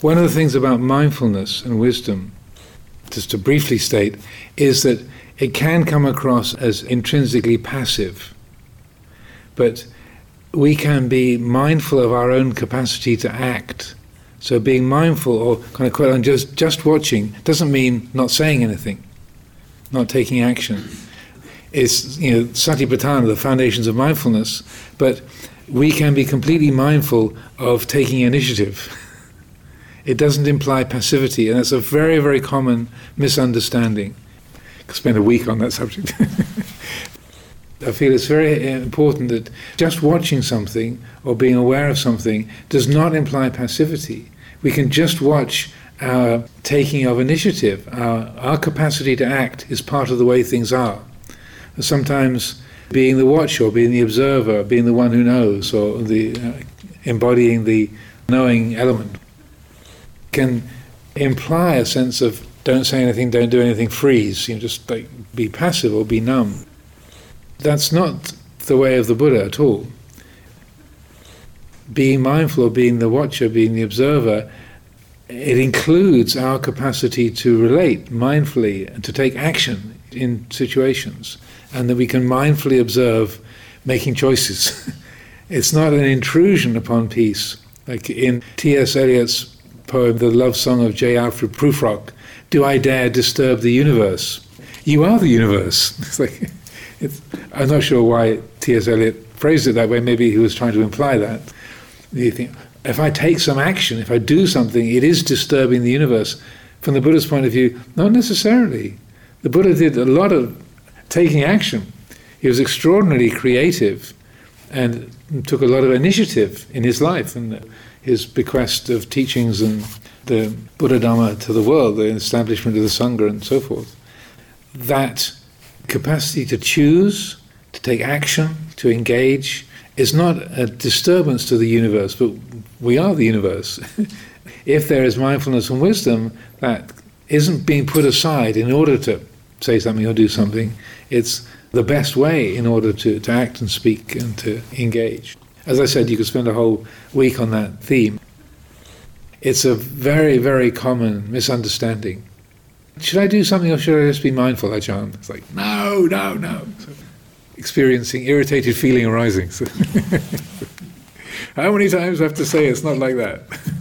One of the things about mindfulness and wisdom, just to briefly state, is that it can come across as intrinsically passive. But we can be mindful of our own capacity to act. So being mindful, or kind of quite on just watching, doesn't mean not saying anything, not taking action. It's, Satipatthana, the foundations of mindfulness, but we can be completely mindful of taking initiative. It doesn't imply passivity, and that's a very, very common misunderstanding. I could spend a week on that subject. I feel it's very important that just watching something or being aware of something does not imply passivity. We can just watch our taking of initiative. Our capacity to act is part of the way things are. Sometimes being the watcher, or being the observer, being the one who knows, or embodying the knowing element, can imply a sense of don't say anything, don't do anything, freeze, just like be passive or be numb. That's not the way of the Buddha at all. Being mindful, or being the watcher, being the observer, it includes our capacity to relate mindfully and to take action in situations, and that we can mindfully observe making choices. It's not an intrusion upon peace. Like in T.S. Eliot's poem, The Love Song of J. Alfred Prufrock, do I dare disturb the universe? You are the universe. I'm not sure why T.S. Eliot phrased it that way. Maybe he was trying to imply that. You think, if I take some action, if I do something, it is disturbing the universe. From the Buddha's point of view, not necessarily. The Buddha did a lot of taking action. He was extraordinarily creative and took a lot of initiative in his life and his bequest of teachings and the Buddha Dhamma to the world, the establishment of the Sangha and so forth. That capacity to choose, to take action, to engage, is not a disturbance to the universe, but we are the universe. If there is mindfulness and wisdom, that isn't being put aside in order to say something or do something. It's the best way in order to act and speak and to engage. As I said, you could spend a whole week on that theme. It's a very, very common misunderstanding. Should I do something or should I just be mindful, Ajahn? It's like, no. So, experiencing irritated feeling arising. So how many times do I have to say it's not like that?